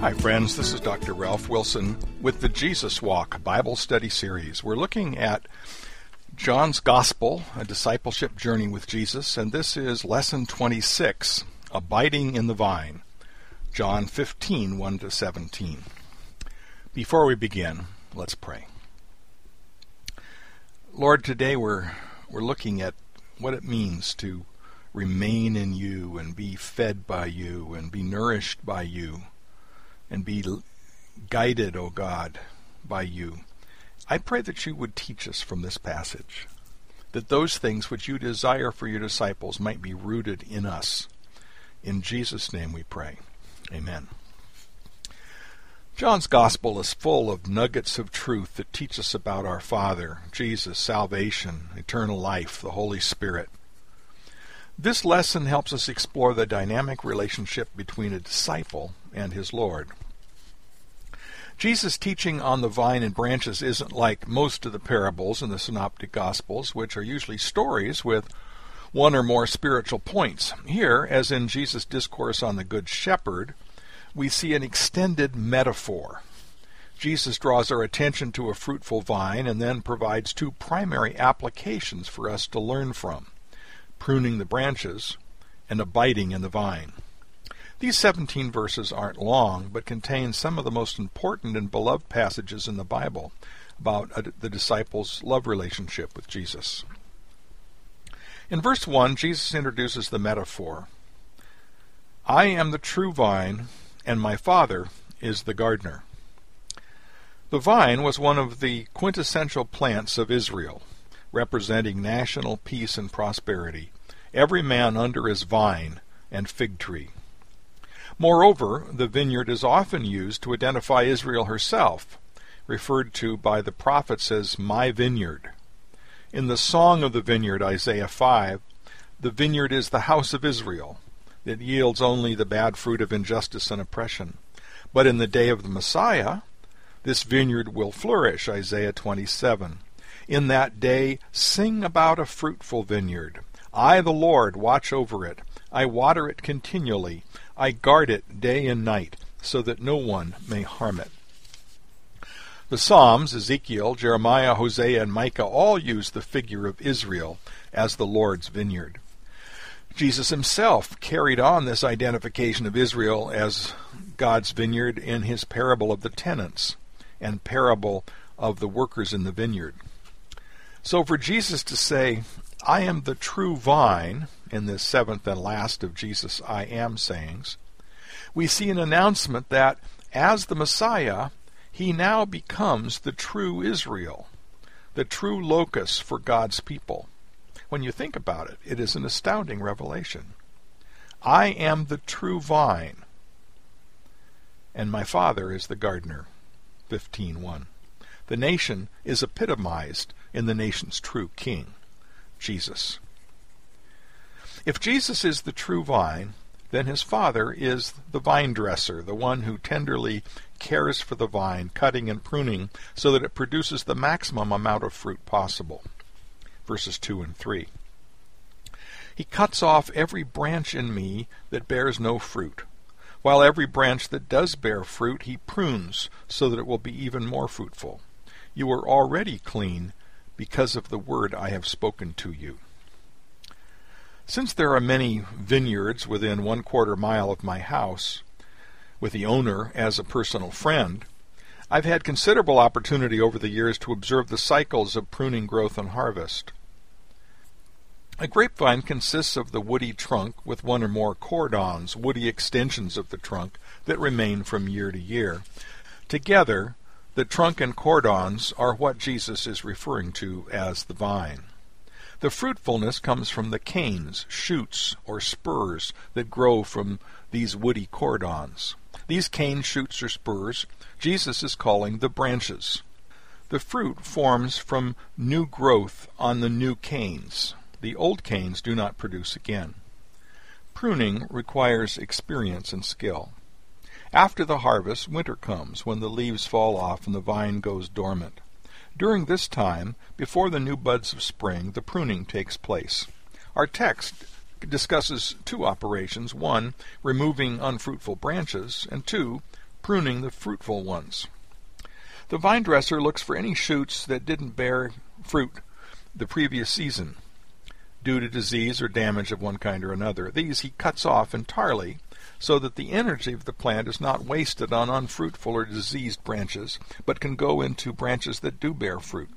Hi friends, this is Dr. Ralph Wilson with the Jesus Walk Bible Study Series. We're looking at John's Gospel, a discipleship journey with Jesus, and this is Lesson 26, Abiding in the Vine, John 15, 1-17. Before we begin, let's pray. Lord, today we're looking at what it means to remain in you and be fed by you and be nourished by you and be guided, O God, by you. I pray that you would teach us from this passage, that those things which you desire for your disciples might be rooted in us. In Jesus' name we pray. Amen. John's Gospel is full of nuggets of truth that teach us about our Father, Jesus, salvation, eternal life, the Holy Spirit. This lesson helps us explore the dynamic relationship between a disciple and his Lord. Jesus' teaching on the vine and branches isn't like most of the parables in the Synoptic Gospels, which are usually stories with one or more spiritual points. Here, as in Jesus' discourse on the Good Shepherd, we see an extended metaphor. Jesus draws our attention to a fruitful vine and then provides two primary applications for us to learn from: pruning the branches and abiding in the vine. These 17 verses aren't long, but contain some of the most important and beloved passages in the Bible about the disciples' love relationship with Jesus. In verse 1, Jesus introduces the metaphor. I am the true vine, and my Father is the gardener. The vine was one of the quintessential plants of Israel, representing national peace and prosperity, every man under his vine and fig tree. Moreover, the vineyard is often used to identify Israel herself, referred to by the prophets as my vineyard. In the Song of the Vineyard, Isaiah 5, the vineyard is the house of Israel. It yields only the bad fruit of injustice and oppression. But in the day of the Messiah, this vineyard will flourish, Isaiah 27. In that day, sing about a fruitful vineyard. I, the Lord, watch over it. I water it continually. I guard it day and night, so that no one may harm it. The Psalms, Ezekiel, Jeremiah, Hosea, and Micah all use the figure of Israel as the Lord's vineyard. Jesus himself carried on this identification of Israel as God's vineyard in his parable of the tenants and parable of the workers in the vineyard. So for Jesus to say, I am the true vine, in this seventh and last of Jesus' I am sayings, we see an announcement that, as the Messiah, he now becomes the true Israel, the true locus for God's people. When you think about it, it is an astounding revelation. I am the true vine, and my Father is the gardener. 15:1. The nation is epitomized in the nation's true king, Jesus. If Jesus is the true vine, then his Father is the vine dresser, the one who tenderly cares for the vine, cutting and pruning so that it produces the maximum amount of fruit possible. Verses 2 and 3. He cuts off every branch in me that bears no fruit, while every branch that does bear fruit he prunes so that it will be even more fruitful. You are already clean because of the word I have spoken to you. Since there are many vineyards within 1/4 mile of my house, with the owner as a personal friend, I've had considerable opportunity over the years to observe the cycles of pruning, growth, and harvest. A grapevine consists of the woody trunk with one or more cordons, woody extensions of the trunk, that remain from year to year. Together, the trunk and cordons are what Jesus is referring to as the vine. The fruitfulness comes from the canes, shoots, or spurs that grow from these woody cordons. These canes, shoots, or spurs, Jesus is calling the branches. The fruit forms from new growth on the new canes. The old canes do not produce again. Pruning requires experience and skill. After the harvest, winter comes, when the leaves fall off and the vine goes dormant. During this time, before the new buds of spring, the pruning takes place. Our text discusses two operations: one, removing unfruitful branches, and two, pruning the fruitful ones. The vine dresser looks for any shoots that didn't bear fruit the previous season, due to disease or damage of one kind or another. These he cuts off entirely, so that the energy of the plant is not wasted on unfruitful or diseased branches, but can go into branches that do bear fruit.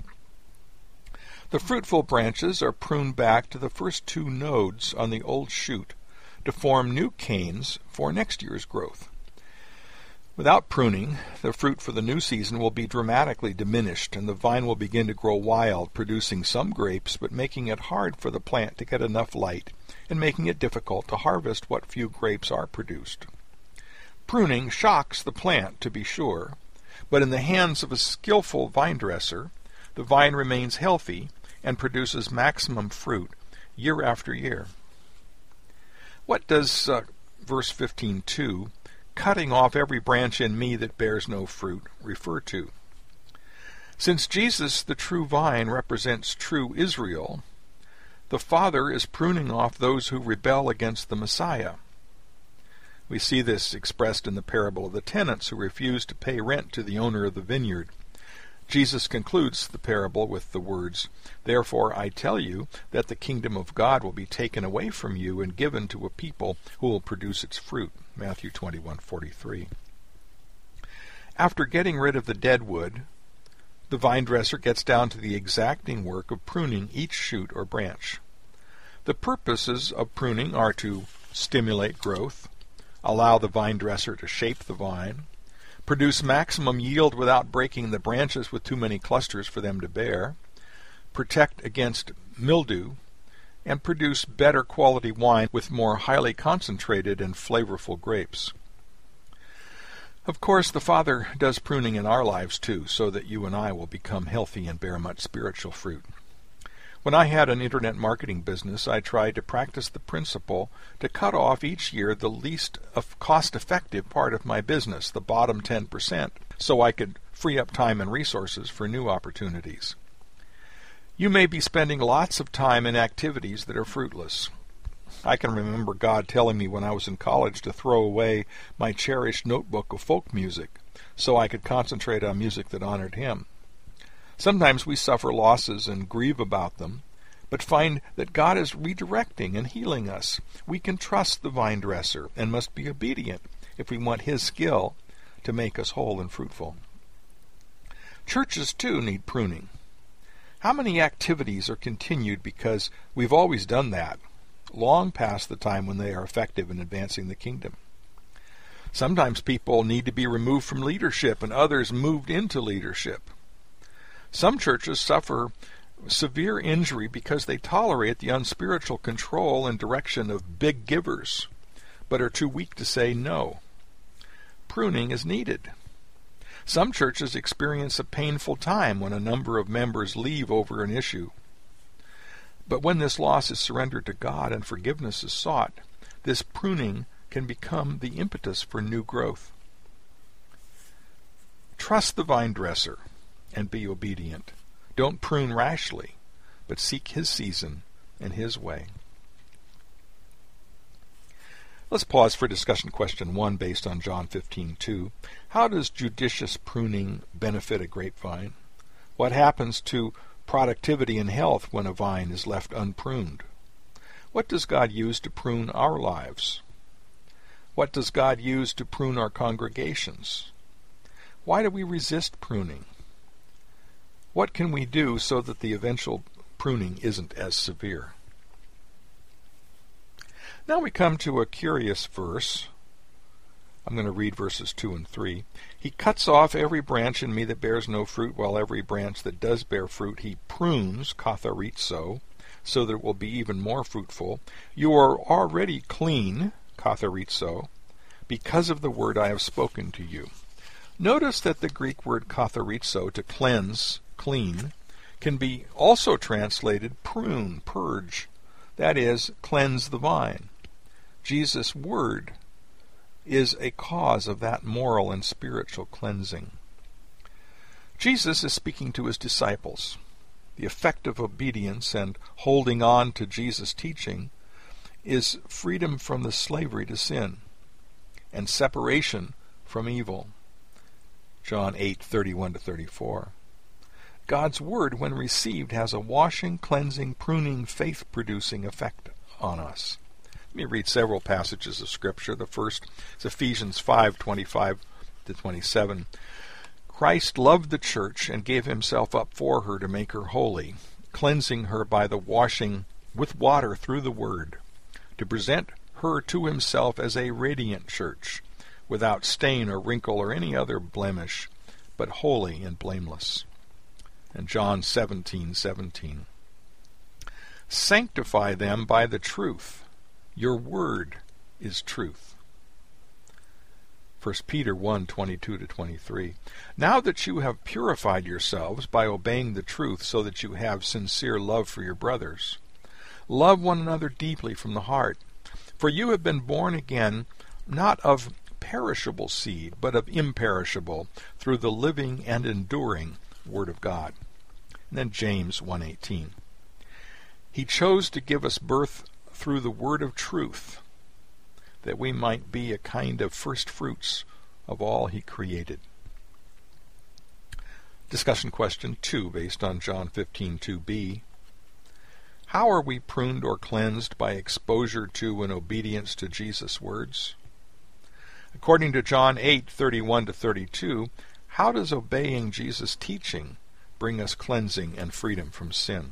The fruitful branches are pruned back to the first 2 nodes on the old shoot to form new canes for next year's growth. Without pruning, the fruit for the new season will be dramatically diminished, and the vine will begin to grow wild, producing some grapes, but making it hard for the plant to get enough light, and making it difficult to harvest what few grapes are produced. Pruning shocks the plant, to be sure, but in the hands of a skillful vine dresser, the vine remains healthy and produces maximum fruit year after year. What does verse 15:2, cutting off every branch in me that bears no fruit, refer to? Since Jesus, the true vine, represents true Israel, the Father is pruning off those who rebel against the Messiah. We see this expressed in the parable of the tenants who refused to pay rent to the owner of the vineyard. Jesus concludes the parable with the words, "Therefore I tell you that the kingdom of God will be taken away from you and given to a people who will produce its fruit." Matthew 21:43. After getting rid of the dead wood, the vine dresser gets down to the exacting work of pruning each shoot or branch. The purposes of pruning are to stimulate growth, allow the vine dresser to shape the vine, produce maximum yield without breaking the branches with too many clusters for them to bear, protect against mildew, and produce better quality wine with more highly concentrated and flavorful grapes. Of course, the Father does pruning in our lives too, so that you and I will become healthy and bear much spiritual fruit. When I had an internet marketing business, I tried to practice the principle to cut off each year the least cost-effective part of my business, the bottom 10%, so I could free up time and resources for new opportunities. You may be spending lots of time in activities that are fruitless. I can remember God telling me when I was in college to throw away my cherished notebook of folk music so I could concentrate on music that honored Him. Sometimes we suffer losses and grieve about them, but find that God is redirecting and healing us. We can trust the vine dresser and must be obedient if we want His skill to make us whole and fruitful. Churches, too, need pruning. How many activities are continued because we've always done that, long past the time when they are effective in advancing the kingdom? Sometimes people need to be removed from leadership and others moved into leadership. Some churches suffer severe injury because they tolerate the unspiritual control and direction of big givers, but are too weak to say no. Pruning is needed. Some churches experience a painful time when a number of members leave over an issue. But when this loss is surrendered to God and forgiveness is sought, this pruning can become the impetus for new growth. Trust the vine dresser and be obedient. Don't prune rashly, but seek His season and His way. Let's pause for discussion question 1 based on John 15:2. How does judicious pruning benefit a grapevine? What happens to productivity and health when a vine is left unpruned? What does God use to prune our lives? What does God use to prune our congregations? Why do we resist pruning? What can we do so that the eventual pruning isn't as severe? Now we come to a curious verse. I'm going to read verses 2 and 3. He cuts off every branch in me that bears no fruit, while every branch that does bear fruit He prunes, katharizo, so that it will be even more fruitful. You are already clean, katharizo, because of the word I have spoken to you. Notice that the Greek word katharizo, to cleanse, clean, can be also translated prune, purge. That is, cleanse the vine. Jesus' word is a cause of that moral and spiritual cleansing. Jesus is speaking to His disciples. The effect of obedience and holding on to Jesus' teaching is freedom from the slavery to sin and separation from evil. John 8:31-34. God's Word, when received, has a washing, cleansing, pruning, faith-producing effect on us. Let me read several passages of Scripture. The first is Ephesians 5:25-27. Christ loved the church and gave himself up for her to make her holy, cleansing her by the washing with water through the Word, to present her to himself as a radiant church, without stain or wrinkle or any other blemish, but holy and blameless. And John 17:17. Sanctify them by the truth. Your word is truth. 1 Peter 1:22-23. Now that you have purified yourselves by obeying the truth, so that you have sincere love for your brothers, love one another deeply from the heart. For you have been born again, not of perishable seed, but of imperishable, through the living and enduring Word of God. And then James 1:18. He chose to give us birth through the word of truth, that we might be a kind of first fruits of all he created. Discussion question 2, based on John 15:2b. How are we pruned or cleansed by exposure to and obedience to Jesus' words? According to John 8:31-32, how does obeying Jesus' teaching bring us cleansing and freedom from sin?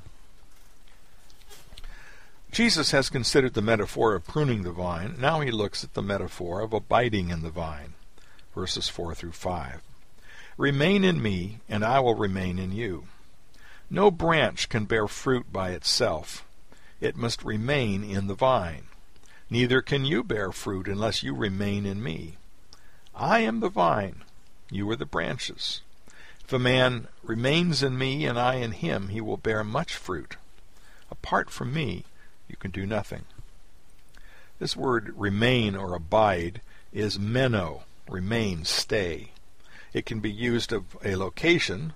Jesus has considered the metaphor of pruning the vine. Now he looks at the metaphor of abiding in the vine. Verses 4-5. Remain in me, and I will remain in you. No branch can bear fruit by itself. It must remain in the vine. Neither can you bear fruit unless you remain in me. I am the vine, you are the branches. If a man remains in me and I in him, he will bear much fruit. Apart from me, you can do nothing. This word remain or abide is meno, remain, stay. It can be used of a location,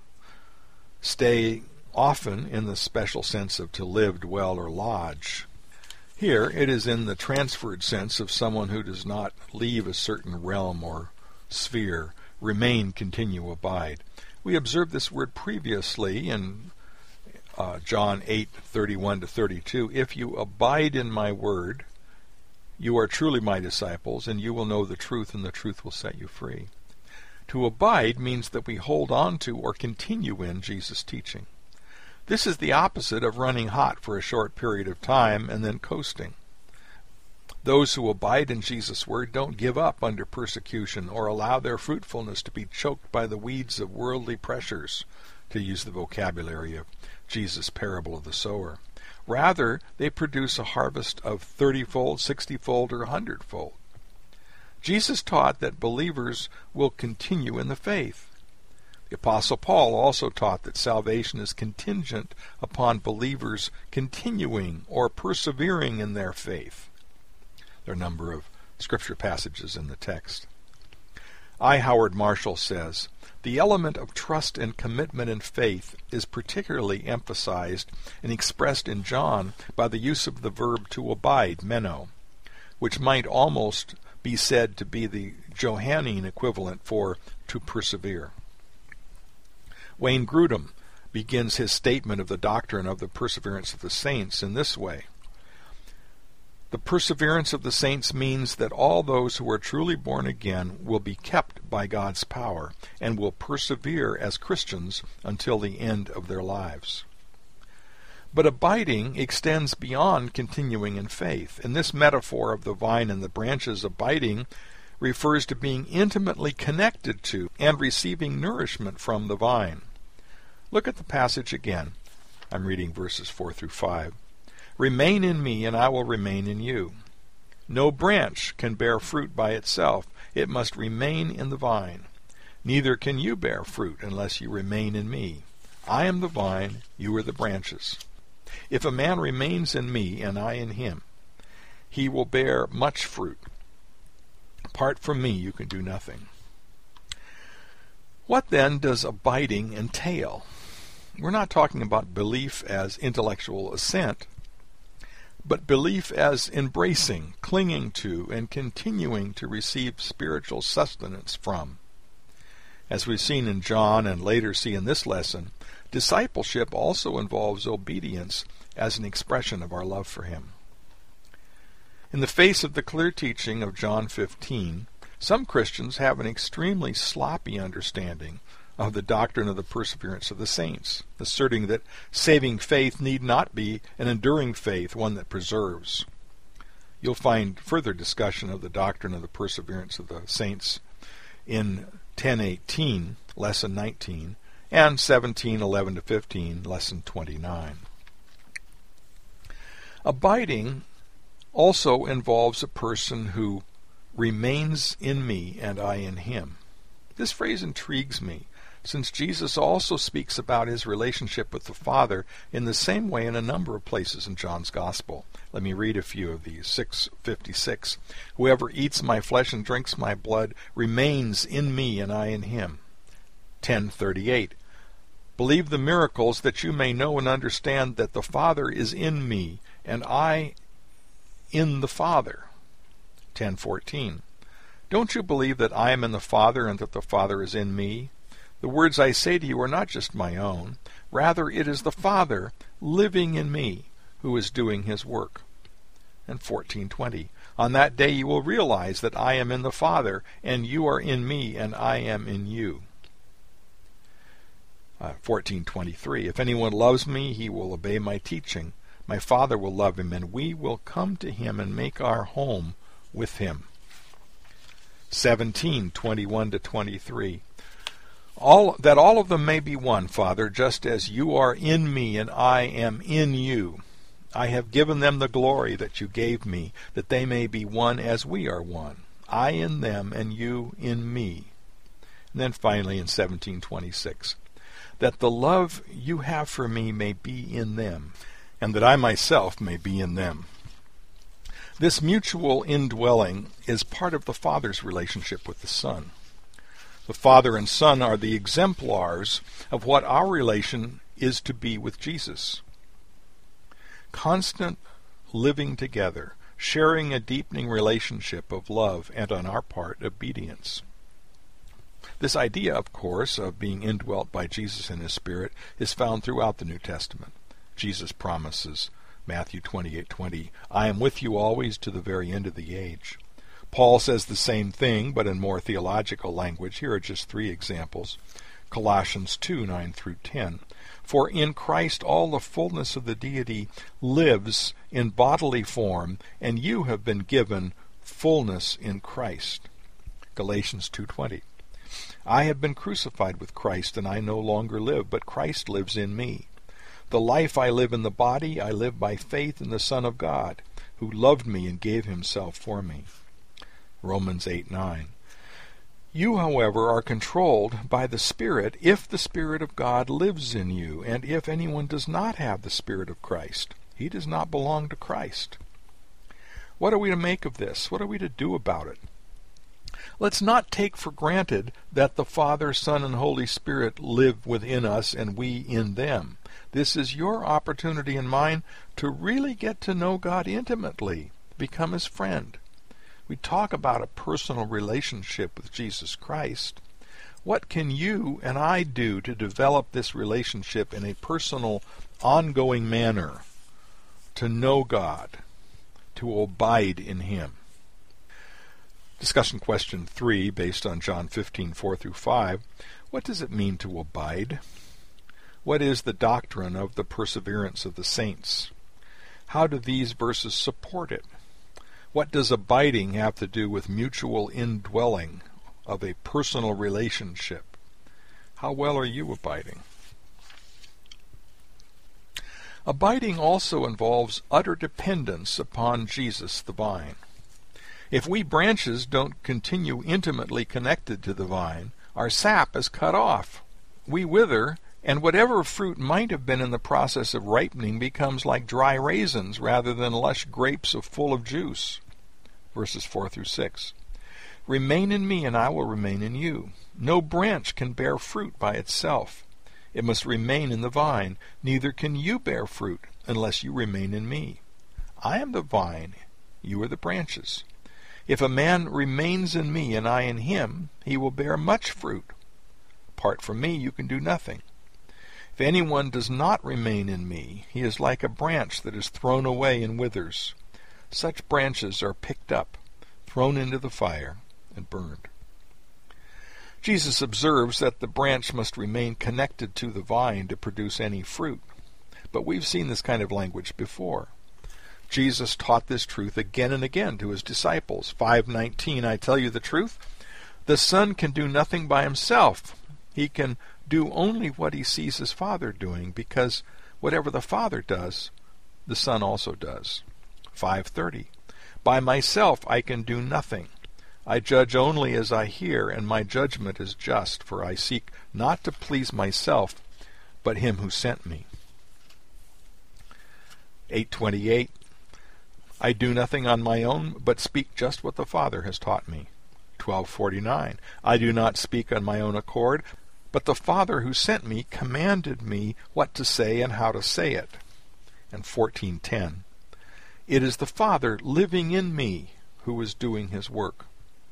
stay often in the special sense of to live, dwell, or lodge. Here it is in the transferred sense of someone who does not leave a certain realm or sphere, remain, continue, abide. We observed this word previously in John 8:31-32. If you abide in my word, you are truly my disciples, and you will know the truth, and the truth will set you free. To abide means that we hold on to or continue in Jesus' teaching. This is the opposite of running hot for a short period of time and then coasting. Those who abide in Jesus' word don't give up under persecution or allow their fruitfulness to be choked by the weeds of worldly pressures, to use the vocabulary of Jesus' parable of the sower. Rather, they produce a harvest of 30-fold, 60-fold, or 100-fold. Jesus taught that believers will continue in the faith. The Apostle Paul also taught that salvation is contingent upon believers continuing or persevering in their faith. There are a number of scripture passages in the text. I. Howard Marshall says, the element of trust and commitment and faith is particularly emphasized and expressed in John by the use of the verb to abide, meno, which might almost be said to be the Johannine equivalent for to persevere. Wayne Grudem begins his statement of the doctrine of the perseverance of the saints in this way. The perseverance of the saints means that all those who are truly born again will be kept by God's power and will persevere as Christians until the end of their lives. But abiding extends beyond continuing in faith. In this metaphor of the vine and the branches, abiding refers to being intimately connected to and receiving nourishment from the vine. Look at the passage again. I'm reading verses 4-5. Remain in me, and I will remain in you. No branch can bear fruit by itself. It must remain in the vine. Neither can you bear fruit unless you remain in me. I am the vine, you are the branches. If a man remains in me, and I in him, he will bear much fruit. Apart from me, you can do nothing. What then does abiding entail? We're not talking about belief as intellectual assent, but belief as embracing, clinging to, and continuing to receive spiritual sustenance from. As we've seen in John and later see in this lesson, discipleship also involves obedience as an expression of our love for him. In the face of the clear teaching of John 15, some Christians have an extremely sloppy understanding of the doctrine of the perseverance of the saints, asserting that saving faith need not be an enduring faith, one that preserves. You'll find further discussion of the doctrine of the perseverance of the saints in 10:18, lesson 19, and 17:11-15, lesson 29. Abiding also involves a person who remains in me and I in him. This phrase intrigues me, since Jesus also speaks about his relationship with the Father in the same way in a number of places in John's Gospel. Let me read a few of these. 6:56, whoever eats my flesh and drinks my blood remains in me and I in him. 10:38, believe the miracles that you may know and understand that the Father is in me and I in the Father. 10:14, don't you believe that I am in the Father and that the Father is in me? The words I say to you are not just my own. Rather, it is the Father living in me who is doing his work. And 14:20, on that day you will realize that I am in the Father, and you are in me, and I am in you. 14:23, if anyone loves me, he will obey my teaching. My Father will love him, and we will come to him and make our home with him. 17:21-23, all of them may be one, Father, just as you are in me and I am in you. I have given them the glory that you gave me, that they may be one as we are one, I in them and you in me. And then finally in 17:26, that the love you have for me may be in them, and that I myself may be in them. This mutual indwelling is part of the Father's relationship with the Son. The Father and Son are the exemplars of what our relation is to be with Jesus. Constant living together, sharing a deepening relationship of love and, on our part, obedience. This idea, of course, of being indwelt by Jesus and his Spirit is found throughout the New Testament. Jesus promises, Matthew 28:20, I am with you always to the very end of the age. Paul says the same thing, but in more theological language. Here are just 3 examples. Colossians 2:9-10. For in Christ all the fullness of the deity lives in bodily form, and you have been given fullness in Christ. Galatians 2:20. I have been crucified with Christ, and I no longer live, but Christ lives in me. The life I live in the body, I live by faith in the Son of God, who loved me and gave himself for me. Romans 8:9. You, however, are controlled by the Spirit if the Spirit of God lives in you, and if anyone does not have the Spirit of Christ, he does not belong to Christ. What are we to make of this? What are we to do about it? Let's not take for granted that the Father, Son, and Holy Spirit live within us and we in them. This is your opportunity and mine to really get to know God intimately, become his friend. We talk about a personal relationship with Jesus Christ. What can you and I do to develop this relationship in a personal, ongoing manner, to know God, to abide in him? Discussion question 3, based on John 15:4-5. What does it mean to abide? What is the doctrine of the perseverance of the saints? How do these verses support it? What does abiding have to do with mutual indwelling of a personal relationship? How well are you abiding? Abiding also involves utter dependence upon Jesus the vine. If we branches don't continue intimately connected to the vine, our sap is cut off. We wither, and whatever fruit might have been in the process of ripening becomes like dry raisins rather than lush grapes full of juice. Verses 4-6. Remain in me, and I will remain in you. No branch can bear fruit by itself. It must remain in the vine. Neither can you bear fruit unless you remain in me. I am the vine, you are the branches. If a man remains in me and I in him, he will bear much fruit. apart from me you can do nothing. If anyone does not remain in me, he is like a branch that is thrown away and withers. Such branches are picked up, thrown into the fire, and burned. Jesus observes that the branch must remain connected to the vine to produce any fruit. But we've seen this kind of language before. Jesus taught this truth again and again to his disciples. 5:19, I tell you the truth, the Son can do nothing by himself. He can do only what he sees his Father doing, because whatever the Father does, the Son also does. 5:30, by myself I can do nothing. I judge only as I hear, and my judgment is just, for I seek not to please myself, but him who sent me. 8:28, I do nothing on my own, but speak just what the Father has taught me. 12:49, I do not speak on my own accord, but the Father who sent me commanded me what to say and how to say it. And 14:10, it is the Father living in me who is doing his work.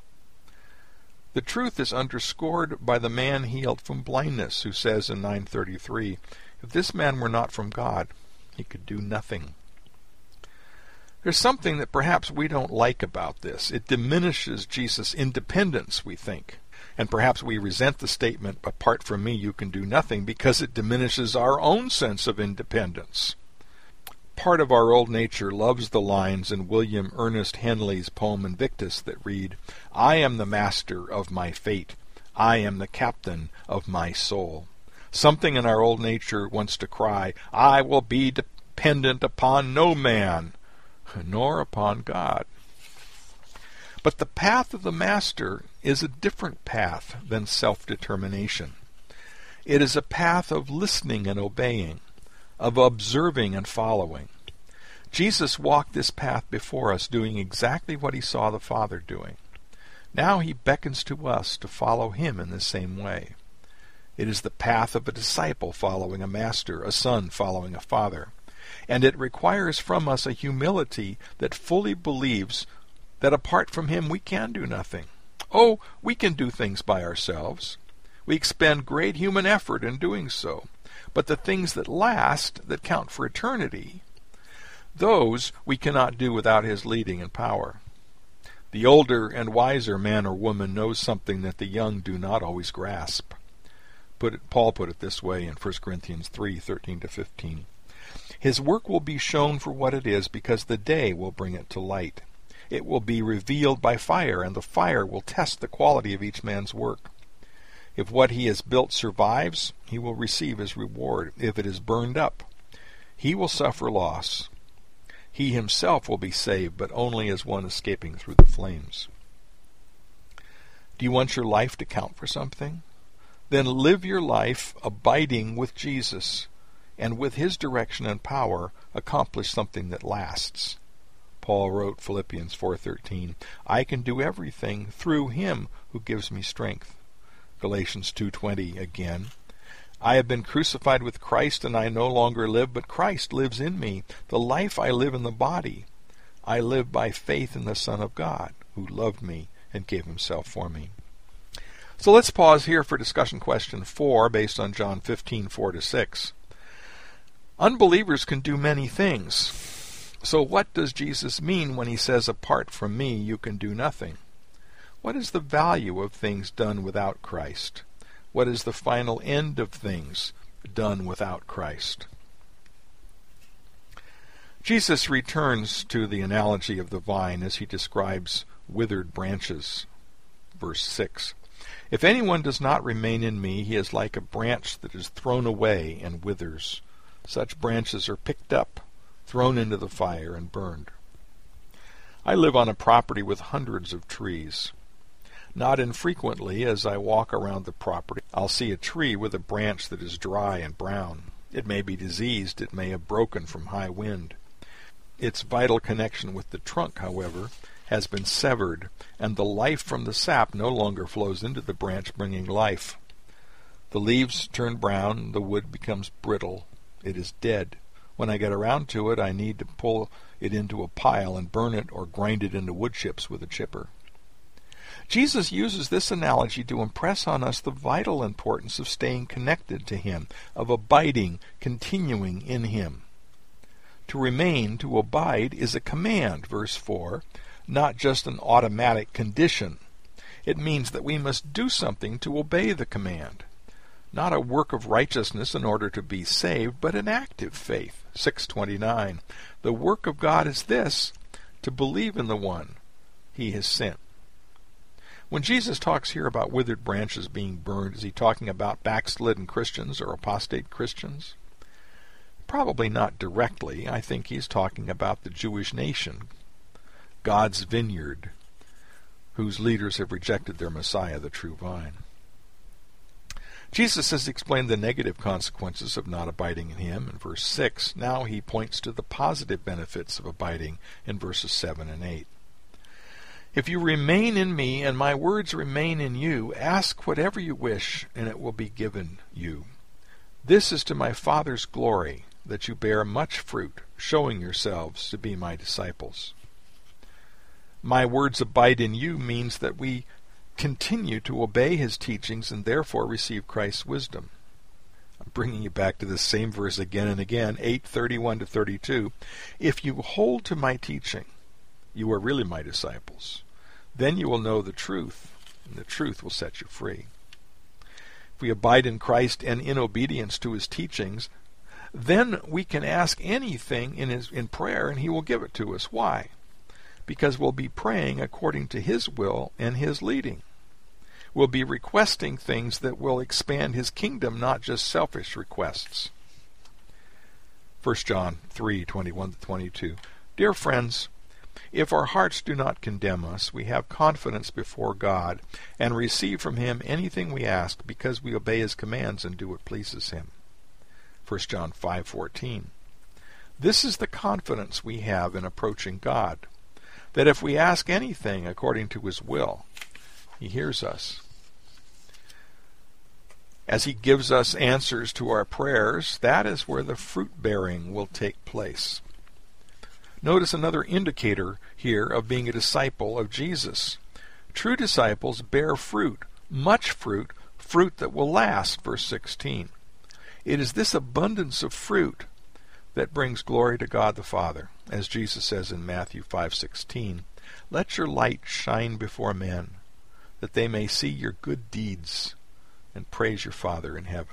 The truth is underscored by the man healed from blindness, who says in 9:33, if this man were not from God, he could do nothing. There's something that perhaps we don't like about this. It diminishes Jesus' independence, we think. And perhaps we resent the statement, apart from me you can do nothing, because it diminishes our own sense of independence. Part of our old nature loves the lines in William Ernest Henley's poem Invictus that read, I am the master of my fate. I am the captain of my soul. Something in our old nature wants to cry, I will be dependent upon no man, nor upon God. But the path of the Master is a different path than self-determination. It is a path of listening and obeying, of observing and following. Jesus walked this path before us, doing exactly what he saw the Father doing. Now he beckons to us to follow him in the same way. It is the path of a disciple following a master, a son following a father. And it requires from us a humility that fully believes that apart from him we can do nothing. Oh, we can do things by ourselves. We expend great human effort in doing so. But the things that last, that count for eternity, those we cannot do without his leading and power. The older and wiser man or woman knows something that the young do not always grasp. Paul put it this way in 1 Corinthians 3:13-15. His work will be shown for what it is, because the day will bring it to light. It will be revealed by fire, and the fire will test the quality of each man's work. If what he has built survives, he will receive his reward. If it is burned up, he will suffer loss. He himself will be saved, but only as one escaping through the flames. Do you want your life to count for something? Then live your life abiding with Jesus, and with his direction and power, accomplish something that lasts. Paul wrote Philippians 4:13, I can do everything through him who gives me strength. Galatians 2:20 again, I have been crucified with Christ, and I no longer live, but Christ lives in me. The life I live in the body, I live by faith in the Son of God, who loved me and gave himself for me. So let's pause here for discussion question 4, based on John 15:4-6. Unbelievers can do many things. So what does Jesus mean when he says, apart from me, you can do nothing? What is the value of things done without Christ? What is the final end of things done without Christ? Jesus returns to the analogy of the vine as he describes withered branches. Verse 6, if anyone does not remain in me, he is like a branch that is thrown away and withers. Such branches are picked up, thrown into the fire, and burned. I live on a property with hundreds of trees. Not infrequently, as I walk around the property, I'll see a tree with a branch that is dry and brown. It may be diseased, it may have broken from high wind. Its vital connection with the trunk, however, has been severed, and the life from the sap no longer flows into the branch, bringing life. The leaves turn brown, the wood becomes brittle. It is dead. When I get around to it, I need to pull it into a pile and burn it or grind it into wood chips with a chipper. Jesus uses this analogy to impress on us the vital importance of staying connected to Him, of abiding, continuing in Him. To remain, to abide, is a command, verse 4, not just an automatic condition. It means that we must do something to obey the command. Not a work of righteousness in order to be saved, but an active faith. 6:29. The work of God is this, to believe in the one He has sent. When Jesus talks here about withered branches being burned, is He talking about backslidden Christians or apostate Christians? Probably not directly. I think He's talking about the Jewish nation, God's vineyard, whose leaders have rejected their Messiah, the true vine. Jesus has explained the negative consequences of not abiding in Him in verse 6. Now He points to the positive benefits of abiding in verses 7 and 8. If you remain in me and my words remain in you, ask whatever you wish and it will be given you. This is to my Father's glory, that you bear much fruit, showing yourselves to be my disciples. My words abide in you means that we continue to obey His teachings and therefore receive Christ's wisdom. I'm bringing you back to this same verse again and again, 8:31-32. If you hold to my teaching, you are really my disciples. Then you will know the truth, and the truth will set you free. If we abide in Christ and in obedience to His teachings, then we can ask anything in prayer and He will give it to us. Why? Because we'll be praying according to His will and His leading. We'll be requesting things that will expand His kingdom, not just selfish requests. 1 John 3:21-22. Dear friends, if our hearts do not condemn us, we have confidence before God and receive from Him anything we ask because we obey His commands and do what pleases Him. 1 John 5:14. This is the confidence we have in approaching God, that if we ask anything according to His will, He hears us. As He gives us answers to our prayers, that is where the fruit-bearing will take place. Notice another indicator here of being a disciple of Jesus. True disciples bear fruit, much fruit, fruit that will last, verse 16. It is this abundance of fruit that brings glory to God the Father, as Jesus says in Matthew 5:16, "Let your light shine before men, that they may see your good deeds and praise your Father in heaven."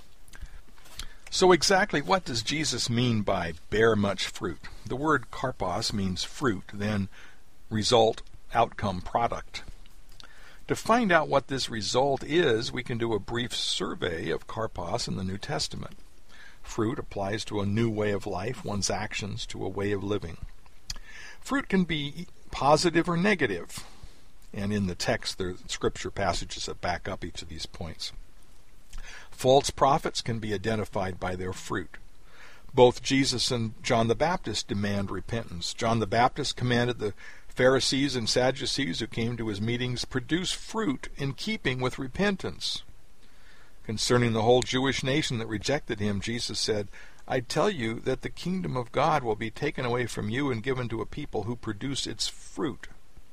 So exactly what does Jesus mean by bear much fruit? The word karpos means fruit, then result, outcome, product. To find out what this result is, we can do a brief survey of karpos in the New Testament. Fruit applies to a new way of life, one's actions to a way of living. Fruit can be positive or negative, and in the text there are scripture passages that back up each of these points. False prophets can be identified by their fruit. Both Jesus and John the Baptist demand repentance. John the Baptist commanded the Pharisees and Sadducees who came to his meetings produce fruit in keeping with repentance. Concerning the whole Jewish nation that rejected him, Jesus said, "I tell you that the kingdom of God will be taken away from you and given to a people who produce its fruit."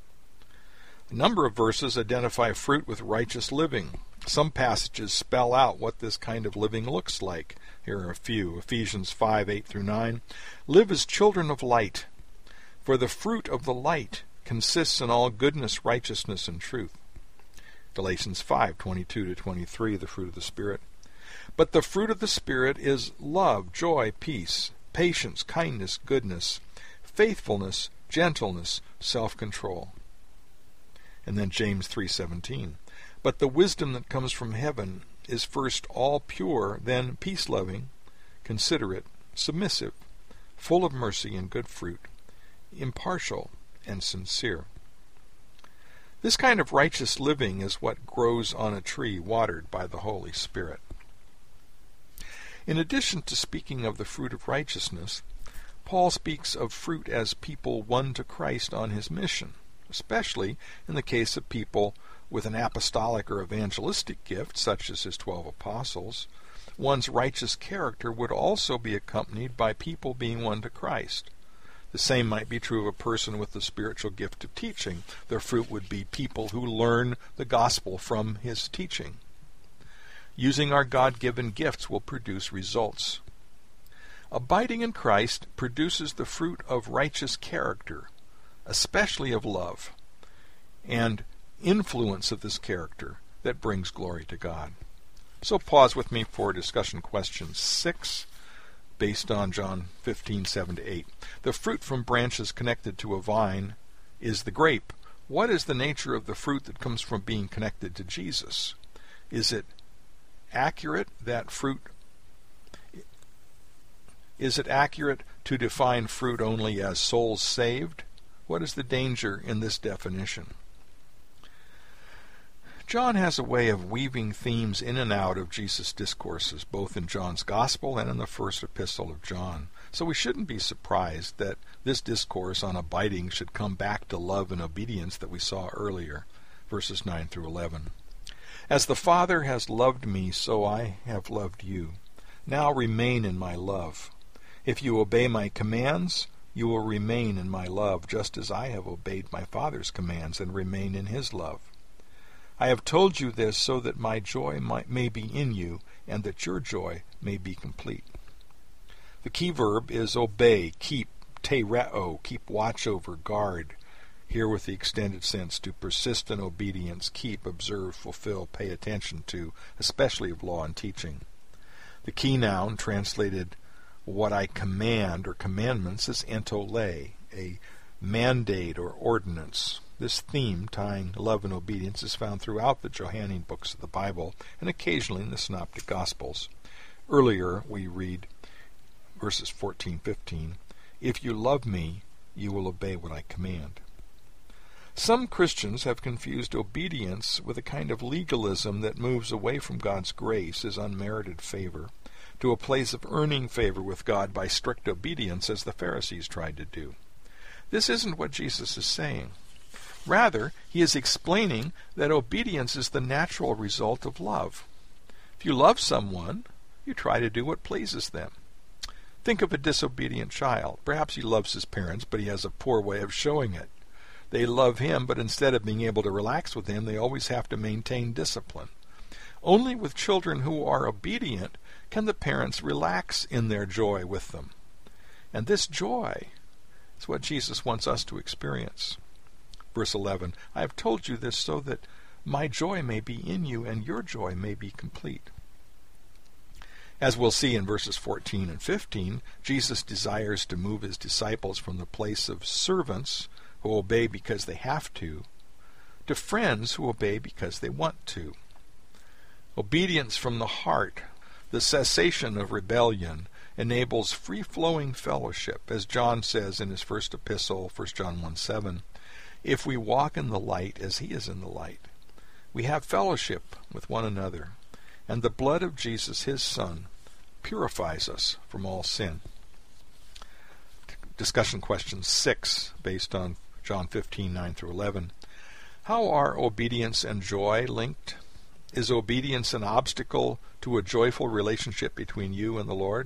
A number of verses identify fruit with righteous living. Some passages spell out what this kind of living looks like. Here are a few. Ephesians 5:8-9. Live as children of light, for the fruit of the light consists in all goodness, righteousness, and truth. Galatians 5:22-23, the fruit of the Spirit. But the fruit of the Spirit is love, joy, peace, patience, kindness, goodness, faithfulness, gentleness, self-control. And then James 3:17. But the wisdom that comes from heaven is first all pure, then peace-loving, considerate, submissive, full of mercy and good fruit, impartial and sincere. This kind of righteous living is what grows on a tree watered by the Holy Spirit. In addition to speaking of the fruit of righteousness, Paul speaks of fruit as people won to Christ on his mission, especially in the case of people with an apostolic or evangelistic gift, such as his 12 apostles. One's righteous character would also be accompanied by people being won to Christ. The same might be true of a person with the spiritual gift of teaching. Their fruit would be people who learn the gospel from his teaching. Using our God-given gifts will produce results. Abiding in Christ produces the fruit of righteous character, especially of love, and influence of this character that brings glory to God. So pause with me for discussion question 6, based on John 15:7-8. The fruit from branches connected to a vine is the grape. What is the nature of the fruit that comes from being connected to Jesus? Is it accurate to define fruit only as souls saved? What is the danger in this definition? John has a way of weaving themes in and out of Jesus' discourses, both in John's Gospel and in the first epistle of John. So we shouldn't be surprised that this discourse on abiding should come back to love and obedience that we saw earlier, verses 9-11. As the Father has loved me, so I have loved you. Now remain in my love. If you obey my commands, you will remain in my love, just as I have obeyed my Father's commands and remain in his love. I have told you this so that my joy may be in you, and that your joy may be complete. The key verb is obey, keep, tereo, keep watch over, guard. Here with the extended sense, to persist in obedience, keep, observe, fulfill, pay attention to, especially of law and teaching. The key noun, translated what I command or commandments, is entole, a mandate or ordinance. This theme, tying love and obedience, is found throughout the Johannine books of the Bible and occasionally in the Synoptic Gospels. Earlier we read verses 14-15, If you love me, you will obey what I command. Some Christians have confused obedience with a kind of legalism that moves away from God's grace as unmerited favor to a place of earning favor with God by strict obedience, as the Pharisees tried to do. This isn't what Jesus is saying. Rather, he is explaining that obedience is the natural result of love. If you love someone, you try to do what pleases them. Think of a disobedient child. Perhaps he loves his parents, but he has a poor way of showing it. They love him, but instead of being able to relax with him, they always have to maintain discipline. Only with children who are obedient can the parents relax in their joy with them. And this joy is what Jesus wants us to experience. Verse 11, I have told you this so that my joy may be in you and your joy may be complete. As we'll see in verses 14 and 15, Jesus desires to move his disciples from the place of servants who obey because they have to friends who obey because they want to. Obedience from the heart, the cessation of rebellion, enables free-flowing fellowship, as John says in his first epistle, 1 John 1:7. If we walk in the light as he is in the light, we have fellowship with one another, and the blood of Jesus, his Son, purifies us from all sin. Discussion question 6, based on John 15:9-11. How are obedience and joy linked? Is obedience an obstacle to a joyful relationship between you and the Lord?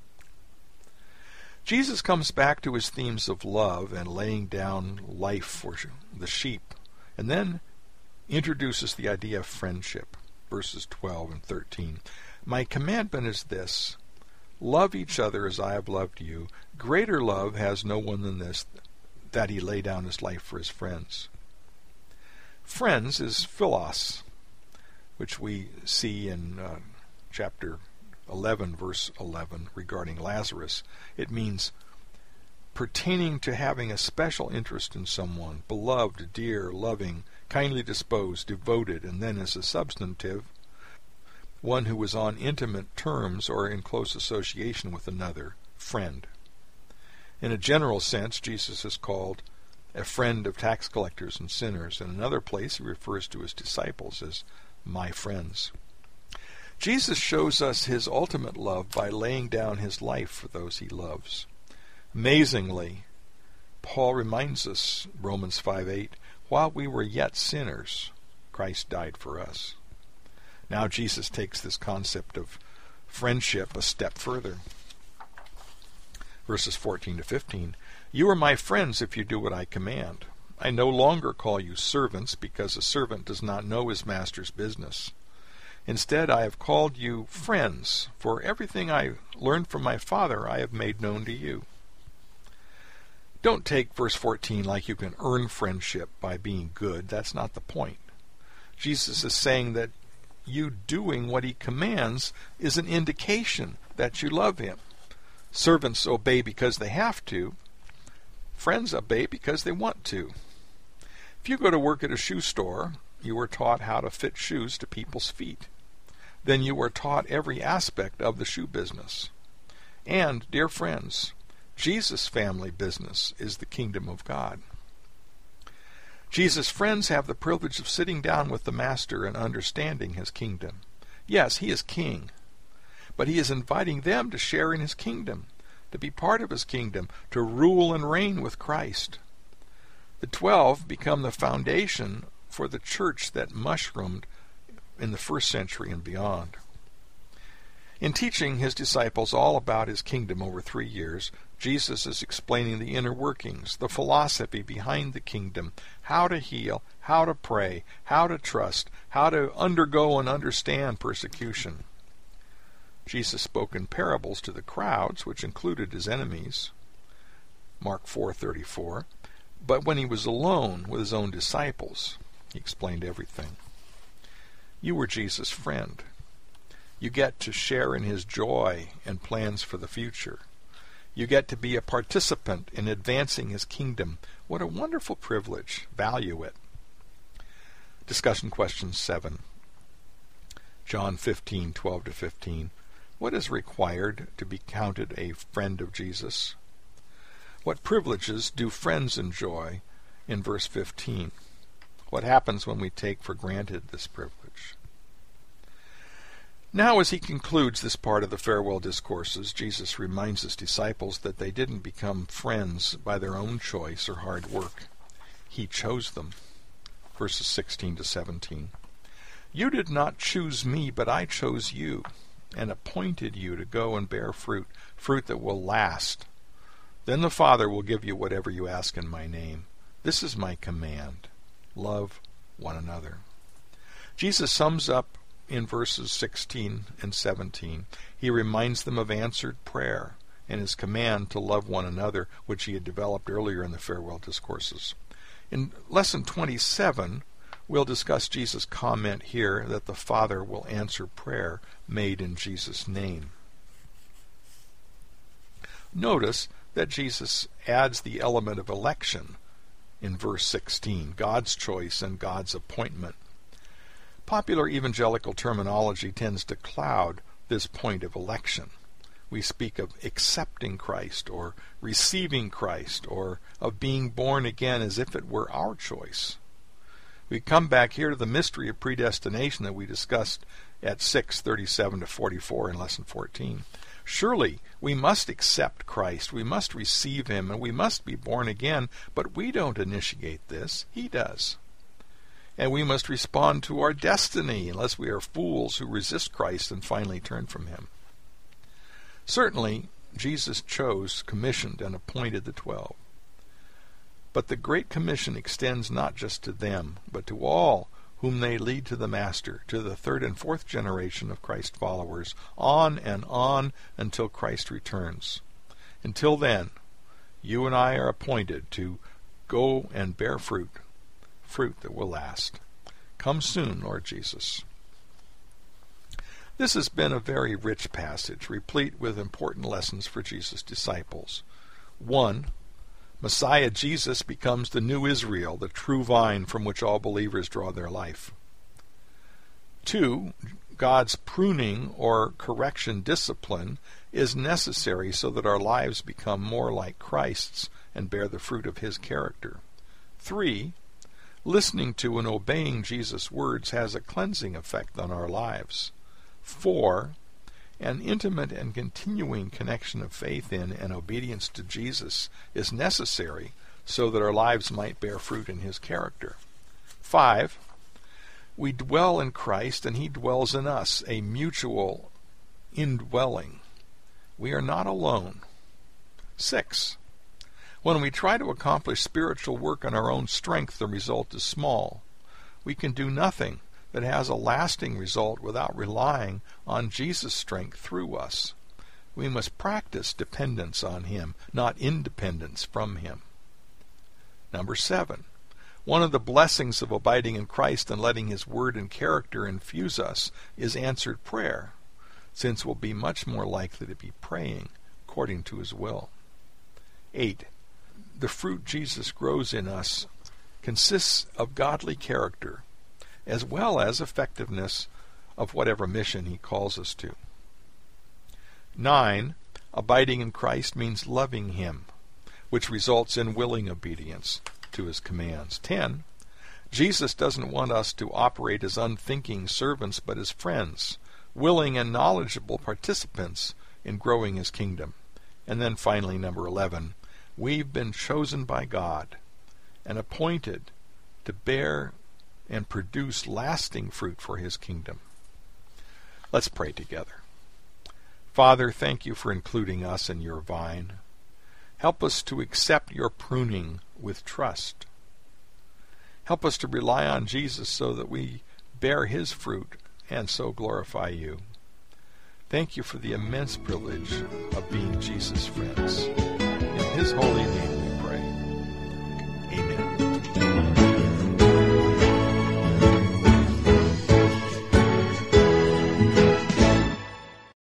Jesus comes back to his themes of love and laying down life for the sheep, and then introduces the idea of friendship, verses 12 and 13. My commandment is this, love each other as I have loved you. Greater love has no one than this, that he lay down his life for his friends. Friends is philos, which we see in chapter 11, verse 11, regarding Lazarus. It means pertaining to having a special interest in someone, beloved, dear, loving, kindly disposed, devoted, and then as a substantive, one who is on intimate terms or in close association with another, friend. In a general sense, Jesus is called a friend of tax collectors and sinners. In another place, he refers to his disciples as my friends. Jesus shows us his ultimate love by laying down his life for those he loves. Amazingly, Paul reminds us, Romans 5:8, while we were yet sinners, Christ died for us. Now Jesus takes this concept of friendship a step further. Verses 14 to 15, You are my friends if you do what I command. I no longer call you servants, because a servant does not know his master's business. Instead, I have called you friends, for everything I learned from my Father I have made known to you. Don't take verse 14 like you can earn friendship by being good. That's not the point. Jesus is saying that you doing what he commands is an indication that you love him. Servants obey because they have to. Friends obey because they want to. If you go to work at a shoe store, you are taught how to fit shoes to people's feet. Then you are taught every aspect of the shoe business. And, dear friends, Jesus' family business is the kingdom of God. Jesus' friends have the privilege of sitting down with the Master and understanding his kingdom. Yes, he is king, but he is inviting them to share in his kingdom, to be part of his kingdom, to rule and reign with Christ. The 12 become the foundation for the church that mushroomed in the first century and beyond. In teaching his disciples all about his kingdom over 3 years, Jesus is explaining the inner workings, the philosophy behind the kingdom, how to heal, how to pray, how to trust, how to undergo and understand persecution. Jesus spoke in parables to the crowds, which included his enemies, Mark 4:34, but when he was alone with his own disciples, he explained everything. You were Jesus' friend. You get to share in his joy and plans for the future. You get to be a participant in advancing his kingdom. What a wonderful privilege. Value it. Discussion question 7. John 15:12-15. What is required to be counted a friend of Jesus? What privileges do friends enjoy in verse 15? What happens when we take for granted this privilege? Now, as he concludes this part of the farewell discourses, Jesus reminds his disciples that they didn't become friends by their own choice or hard work. He chose them. Verses 16-17. You did not choose me, but I chose you, and appointed you to go and bear fruit, fruit that will last. Then the Father will give you whatever you ask in my name. This is my command. Love one another. Jesus sums up in verses 16 and 17. He reminds them of answered prayer and his command to love one another, which he had developed earlier in the farewell discourses. In lesson 27, we'll discuss Jesus' comment here that the Father will answer prayer made in Jesus' name. Notice that Jesus adds the element of election in verse 16, God's choice and God's appointment. Popular evangelical terminology tends to cloud this point of election. We speak of accepting Christ or receiving Christ or of being born again as if it were our choice. We come back here to the mystery of predestination that we discussed at 6:37-44 in lesson 14. Surely we must accept Christ, we must receive him, and we must be born again, but we don't initiate this, he does. And we must respond to our destiny unless we are fools who resist Christ and finally turn from him. Certainly, Jesus chose, commissioned, and appointed the 12. But the Great Commission extends not just to them, but to all whom they lead to the Master, to the third and fourth generation of Christ followers, on and on until Christ returns. Until then, you and I are appointed to go and bear fruit, fruit that will last. Come soon, Lord Jesus. This has been a very rich passage, replete with important lessons for Jesus' disciples. 1. Messiah Jesus becomes the new Israel, the true vine from which all believers draw their life. 2. God's pruning or correction discipline is necessary so that our lives become more like Christ's and bear the fruit of his character. 3. Listening to and obeying Jesus' words has a cleansing effect on our lives. 4. An intimate and continuing connection of faith in and obedience to Jesus is necessary so that our lives might bear fruit in his character. 5. We dwell in Christ and he dwells in us, a mutual indwelling. We are not alone. 6. When we try to accomplish spiritual work on our own strength, the result is small. We can do nothing that has a lasting result without relying on Jesus' strength through us. We must practice dependence on Him, not independence from Him. Number 7. One of the blessings of abiding in Christ and letting His Word and character infuse us is answered prayer, since we'll be much more likely to be praying according to His will. 8. The fruit Jesus grows in us consists of godly character, as well as effectiveness of whatever mission He calls us to. 9. Abiding in Christ means loving Him, which results in willing obedience to His commands. 10. Jesus doesn't want us to operate as unthinking servants, but as friends, willing and knowledgeable participants in growing His kingdom. And then finally, number 11, we've been chosen by God and appointed to bear and produce lasting fruit for His kingdom. Let's pray together. Father, thank You for including us in Your vine. Help us to accept Your pruning with trust. Help us to rely on Jesus so that we bear His fruit and so glorify You. Thank You for the immense privilege of being Jesus' friends. In His holy name